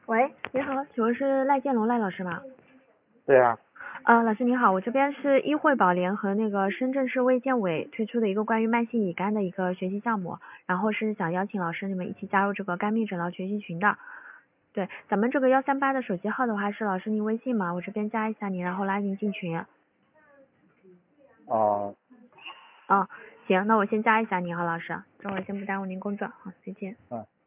喂，你好，请问是赖建龙赖老师吗？ 对啊。 老师你好，我这边是医惠保联和那个深圳市卫健委推出的一个关于慢性乙肝的一个学习项目，然后是想邀请老师你们一起加入这个肝病诊疗学习群的。对，咱们这个138的手机号的话是老师您微信吗？我这边加一下您，然后拉您进群。 哦。 行，那我先加一下您哈，老师，这会儿先不耽误您工作，好，再见。 嗯。